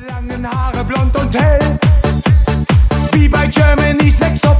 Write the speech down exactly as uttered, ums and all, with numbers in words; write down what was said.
Langen Haare blond und hell, wie bei Germany's Next Top